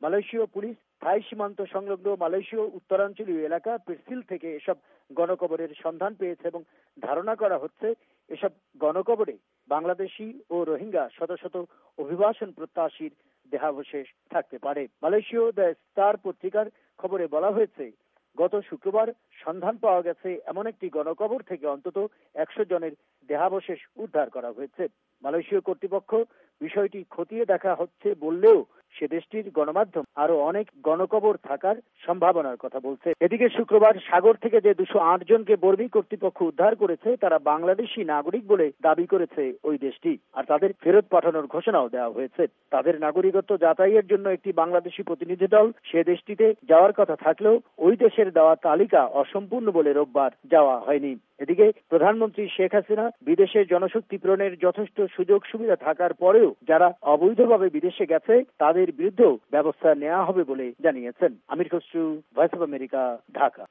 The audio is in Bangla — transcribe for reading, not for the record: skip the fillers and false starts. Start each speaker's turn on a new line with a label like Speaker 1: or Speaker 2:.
Speaker 1: মালয়েশীয় পুলিশ থাই সীমান্ত সংলগ্ন মালয়েশীয় উত্তরাঞ্চলীয় এলাকা পেরসিল থেকে এসব গণকবরের সন্ধান পেয়েছে এবং ধারণা করা হচ্ছে এসব গণকবরে বাংলাদেশি ও রোহিঙ্গা শত শত অভিবাসন প্রত্যাশীর দেহাবশেষ থাকতে পারে। মালয়েশীয় দ্য স্টার পত্রিকার খবরে বলা হয়েছে, গত শুক্রবার সন্ধান পাওয়া গেছে এমন একটি গণকবর থেকে অন্তত 100 জনের দেহাবশেষ উদ্ধার করা হয়েছে। মালয়েশীয় কর্তৃপক্ষ বিষয়টি খতিয়ে দেখা হচ্ছে বললেও সে দেশটির গণমাধ্যম আরো অনেক গণকবর থাকার সম্ভাবনার কথা বলছে। এদিকে শুক্রবার সাগর থেকে যে 208 জনকে বর্মী কর্তৃপক্ষ উদ্ধার করেছে তারা বাংলাদেশি নাগরিক বলে দাবি করেছে ওই দেশটি, আর তাদের ফেরত পাঠানোর ঘোষণাও দেওয়া হয়েছে। তাদের নাগরিকত্ব যাচাইয়ের জন্য একটি বাংলাদেশি প্রতিনিধি দল সে দেশটিতে যাওয়ার কথা থাকলেও ওই দেশের দেওয়া তালিকা অসম্পূর্ণ বলে রোববার যাওয়া হয়নি। এদিকে প্রধানমন্ত্রী শেখ হাসিনা বিদেশে জনশক্তি প্রেরণের যথেষ্ট সুযোগ সুবিধা থাকার পরেও যারা অবৈধভাবে বিদেশে গেছে তাদের বিরুদ্ধেও ব্যবস্থা নেওয়া হবে বলে জানিয়েছেন। Amir Khasru, voice of America, Dhaka.